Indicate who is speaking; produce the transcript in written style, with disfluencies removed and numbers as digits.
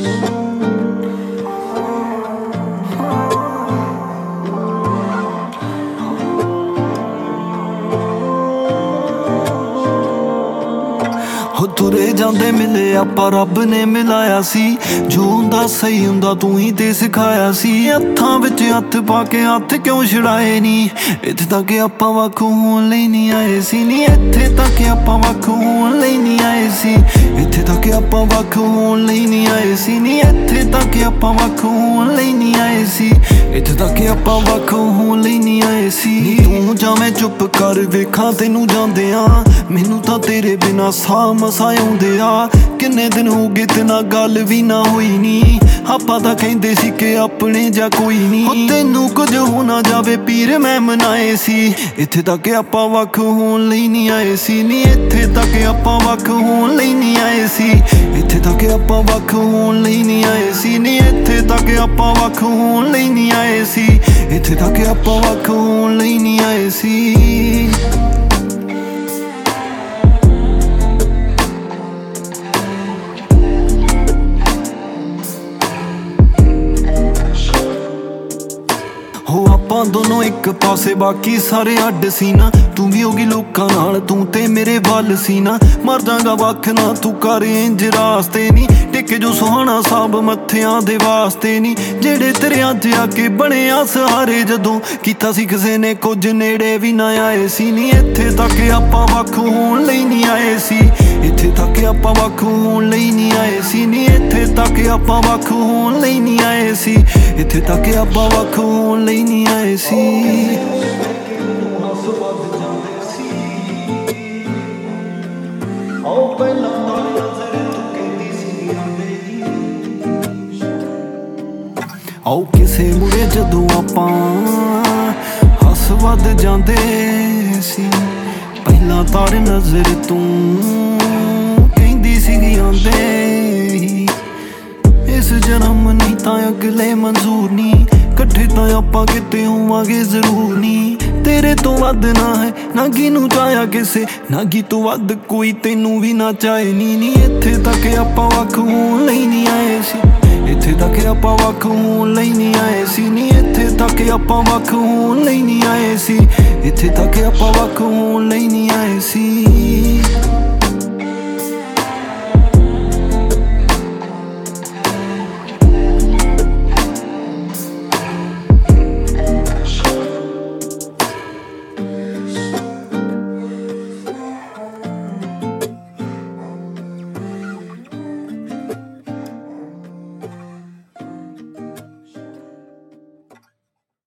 Speaker 1: हो तुरे जांदे मिले आपां रब ने मिलाया सी, जो हुंदा सही हुंदा तू ही ते सिखाया सी। हत्थां विच हत्थ पाके हत्थ क्यों छड़ाए नी, इत्थे तक आपां वख होण लई नहीं आए सी नी। इत्थे तक आपां वख होण लई नहीं आए सी, इत्थे तक आपां वख होण लई नहीं आए सी नी। इत्थे तक आपां वख होण लई नहीं आए सी, इत्थे तक आपां वख होण लई नहीं आए सी। तू जावें चुप कर वेखां तैनू जांदियां, मैनू तां तेरे बिना साह मसा आउंदे आ। किन्ने दिन हो गए ते ना गल भी ना होई नी, आपां तां कहिंदे सी कि अपने जा कोई नी। तैनू कुछ हो ना जावे पीर मैं मनाए सी, इत्थे तक आपां वख होण लई नहीं आए सी नी। इत्थे तक आपां वख होण लई नहीं आए सी, इत्थे तक आपां वख होण लई नहीं आए सी नी। इत्थे तक आपां वख होण लई नहीं आए सी, इत्थे तक आपां वख होण लई नहीं आए सी। हो आपां दोनों एक पासे बाकी सारे अड्ड सी ना, तू भी होगी लोकां नाल तू ते मेरे वल सी ना। मर जांगा वख ना तू कर इंज रास्ते नी, टिक जो सुहाना साहब मत्थियां दे वास्ते नी। जेड़े तेरे अज आके बने आ सहारे, जदों कीता सी किसे ने कुछ नेड़े भी ना आए सी नी। इत्थे तक आपां वख होण लई नहीं आए सी, इत्थे तक आपां वख होण लई नहीं आए सी नी। इत्थे तक आपां वख होण लई नहीं आए सी, इत्थे तक आपां वख होण लई नहीं आए सी। आओ किसे मुड़े जदों आपां हस वध जांदे सी, पहला तार नजर तू कहिंदी सीगी आंदे ही। इस जन्म नहीं तां अगले मंजूर नी, कट्ठे तां आपां किते होवांगे जरूर नी। तेरे तो वध ना है ना किनू चाया किसे, ना की तो वध कोई तैनू भी ना चाहे नी नी। इत्थे तक आपां वख होण लई नहीं आए सी, इत्थे तक आपां वख होण लई नहीं आए सी नी। इत्थे तक आपां वख होण लई नहीं आए सी, इत्थे तक आपां वख होण लई नहीं आए सी।